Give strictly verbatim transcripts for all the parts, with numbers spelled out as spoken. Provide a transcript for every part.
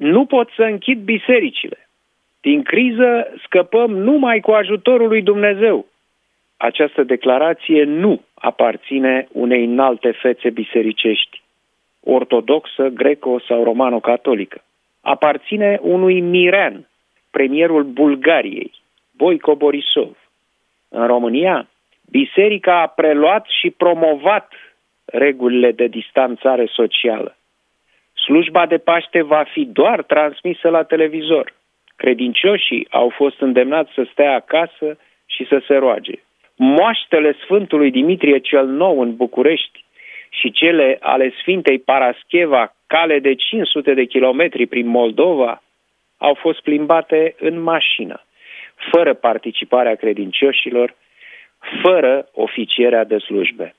Nu pot să închid bisericile. Din criză scăpăm numai cu ajutorul lui Dumnezeu. Această declarație nu aparține unei înalte fețe bisericești, ortodoxă, greco sau romano-catolică. Aparține unui mirean, premierul Bulgariei, Boico Borisov. În România, biserica a preluat și promovat regulile de distanțare socială. Slujba de Paște va fi doar transmisă la televizor. Credincioșii au fost îndemnați să stea acasă și să se roage. Moaștele Sfântului Dimitrie cel Nou în București și cele ale Sfintei Parascheva, cale de cinci sute de kilometri prin Moldova, au fost plimbate în mașină, fără participarea credincioșilor, fără oficierea de slujbe.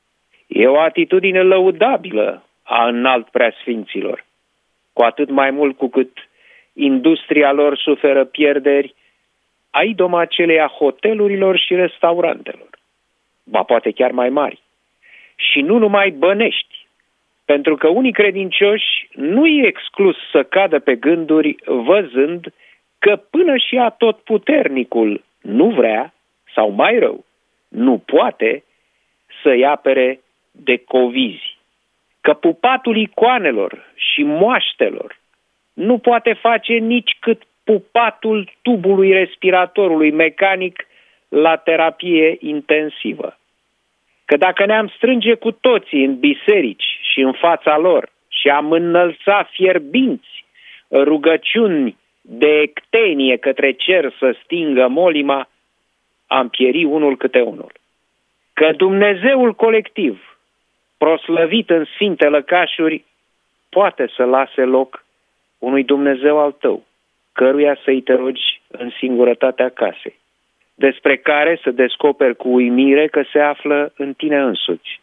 E o atitudine lăudabilă a înalt preasfinților, cu atât mai mult cu cât industria lor suferă pierderi, a idoma acelei a hotelurilor și restaurantelor, ba poate chiar mai mari. Și nu numai bănești, pentru că unii credincioși nu e exclus să cadă pe gânduri văzând că până și atotputernicul nu vrea, sau mai rău, nu poate să-i apere de covizi, că pupatul icoanelor și moaștelor nu poate face nici cât pupatul tubului respiratorului mecanic la terapie intensivă. Că dacă ne-am strânge cu toții în biserici și în fața lor și am înălța fierbinți rugăciuni de ectenie către cer să stingă molima, am pieri unul câte unul. Că Dumnezeul colectiv, proslăvit în sfinte lăcașuri, poate să lase loc unui Dumnezeu al tău, căruia să-i te rogi în singurătatea casei, despre care să descoperi cu uimire că se află în tine însuți,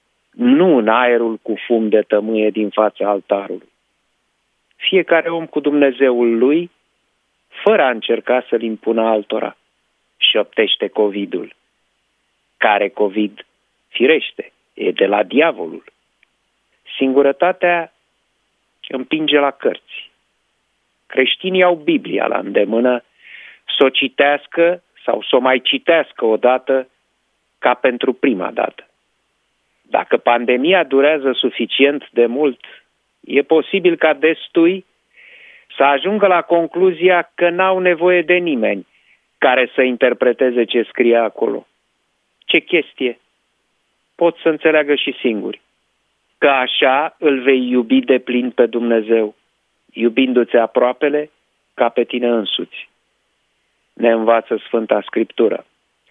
nu în aerul cu fum de tămâie din fața altarului. Fiecare om cu Dumnezeul lui, fără a încerca să-l impună altora, șoptește covidul, care covid, firește, e de la diavolul. Singurătatea împinge la cărți. Creștinii au Biblia la îndemână, să o citească sau să o mai citească odată ca pentru prima dată. Dacă pandemia durează suficient de mult, e posibil ca destui să ajungă la concluzia că n-au nevoie de nimeni care să interpreteze ce scrie acolo. Ce chestie! Pot să înțeleagă și singuri. Că așa îl vei iubi de plin pe Dumnezeu, iubindu-ți aproapele ca pe tine însuți. Ne învață Sfânta Scriptură.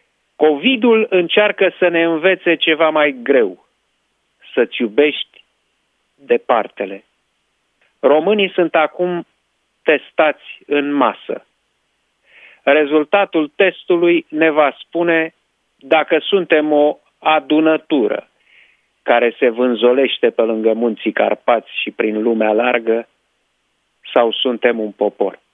Covidul încearcă să ne învețe ceva mai greu, să-ți iubești departele. Românii sunt acum testați în masă. Rezultatul testului ne va spune dacă suntem o adunătură care se vânzolește pe lângă munții Carpați și prin lumea largă, sau suntem un popor.